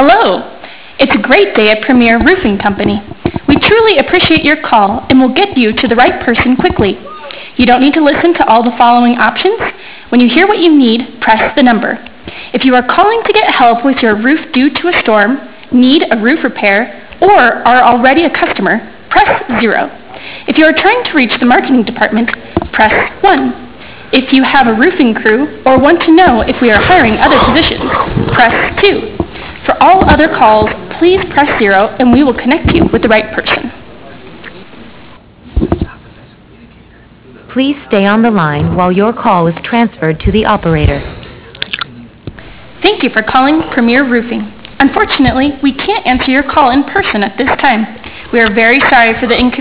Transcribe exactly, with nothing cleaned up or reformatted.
Hello! It's a great day at Premier Roofing Company. We truly appreciate your call and will get you to the right person quickly. You don't need to listen to all the following options. When you hear what you need, press the number. If you are calling to get help with your roof due to a storm, need a roof repair, or are already a customer, press zero. If you are trying to reach the marketing department, press one. If you have a roofing crew or want to know if we are hiring other positions, press two. For all other calls, please press zero and we will connect you with the right person. Please stay on the line while your call is transferred to the operator. Thank you for calling Premier Roofing. Unfortunately, we can't answer your call in person at this time. We are very sorry for the inconvenience.